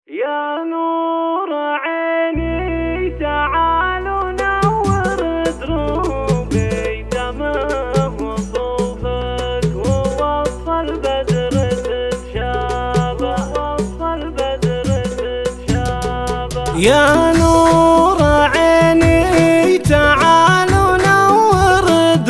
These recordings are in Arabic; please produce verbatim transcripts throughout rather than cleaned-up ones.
يا نور عيني تعال ونور دروبي، دمه وصوفك ووصف البدر تتشابه، ووصف البدر تتشابه. يا نور عيني تعال ونور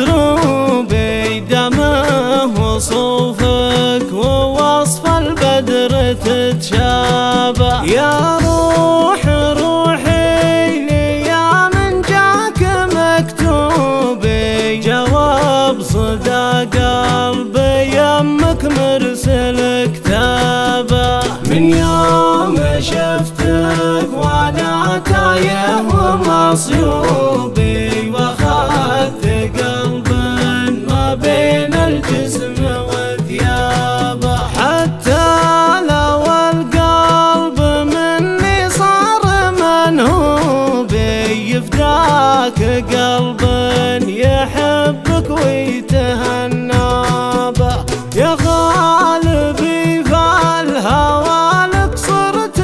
دروبي، دمه وصوفك ووصف البدر تتشابه. يا روح روحي لي يا من جاك مكتوبي، جواب صدى قلبي يمك مرسل كتابه. من يوم شفتك وانا تايه ومصيوبي، واخذت قلب ما بين الجسم وثيابه. حتى لو القلب مني صار منهوبي، يفداك قلب يحبك ويتهنى به. يا غالبي فالهوى لك صرت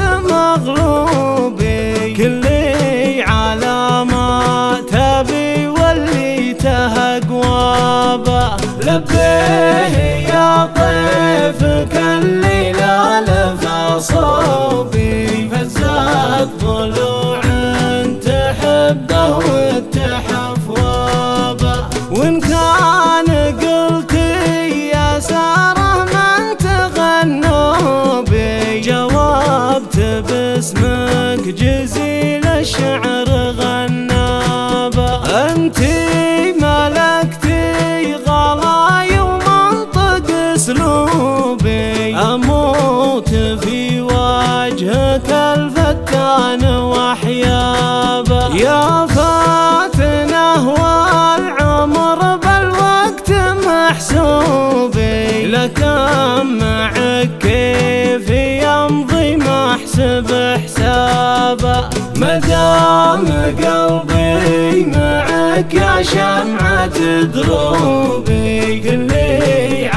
مغلوبي، كلي علامات ابي وليته قوابه. لبيه يا طيفك الليلة لفى صوبي، فزت ضلوع تحبه وتحف وابه. وان كان قلتي يا ساره من تغنوا بي، جاوبت باسمك جزيل الشعر غنابه. انتي ملكتي غلاي ومنطق اسلوبي، اموت في وجهك الفتان واحيابه. يا فاتنه والعمر بالوقت محسوبي، لكن معك كيف يمضي ما احسب حسابه. مدام قلبي معك يا شمعة دروبي، كلي